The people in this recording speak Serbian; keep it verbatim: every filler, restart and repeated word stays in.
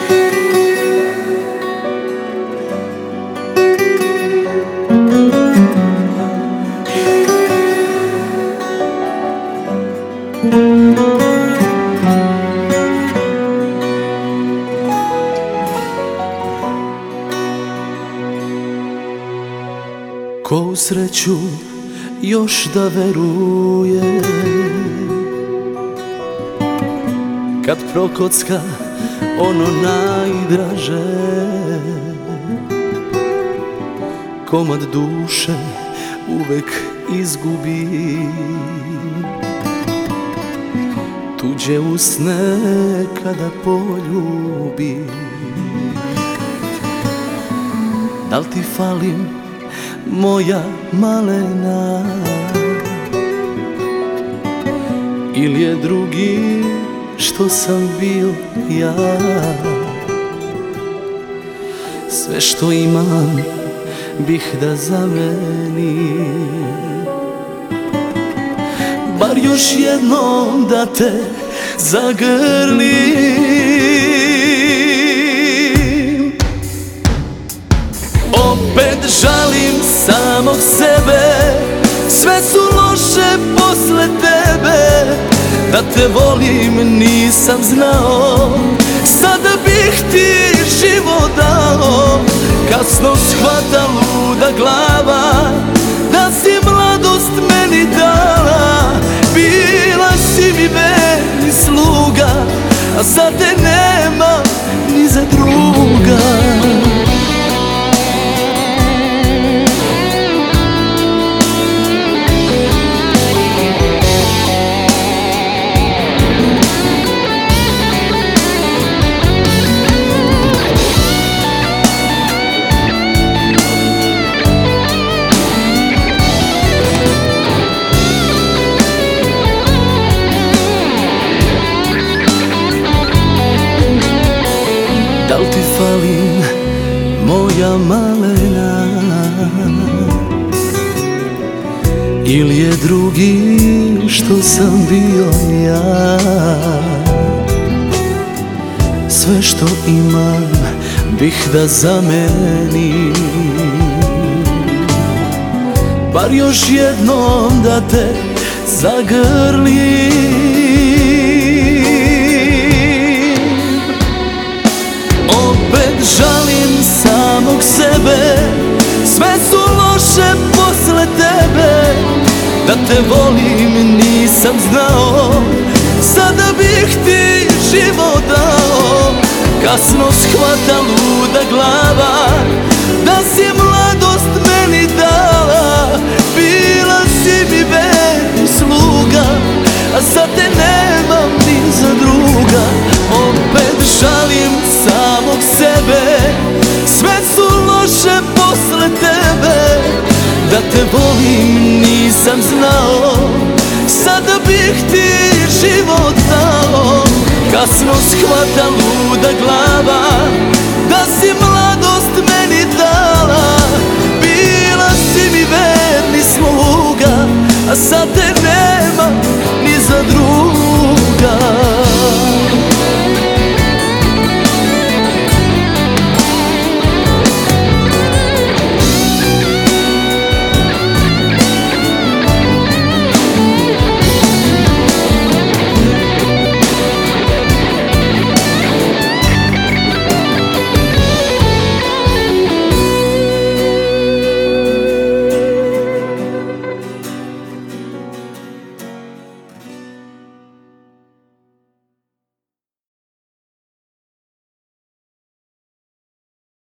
Ko u sreću još da veruje, kad prokocka ono najdraže, komad duše uvek izgubi, tuđe usne kada poljubi. Dal ti falim, moja malena, ili je drugi što sam bio ja? Sve što imam bih da zamenim, bar još jednom da te zagrlim. Opet žalim samog sebe, sve su loše posle tebe. Da te volim nisam znao, sada bih ti život dao. Kasno shvata luda glava, da si mladost meni dala. Bila si mi verni sluga, a sad te nema ni za druga. Dal ti falim, moja malena, ili je drugi što sam bio ja? Sve što imam bih da zamenim, bar još jednom da te zagrlim. Žalim samog sebe, sve su loše posle tebe. Da te volim nisam znao, sada bih ti život dao. Kasno shvata luda glava, da si mladost meni dala. Bila si mi verni sluga, a sad te nemam ni za druga. Opet žalim samog sebe, sve su loše posle tebe. Da te volim nisam znao, sada bih ti život dao. Kasno shvata luda glava, da si mladost meni dala. Bila si mi verni sluga, a sad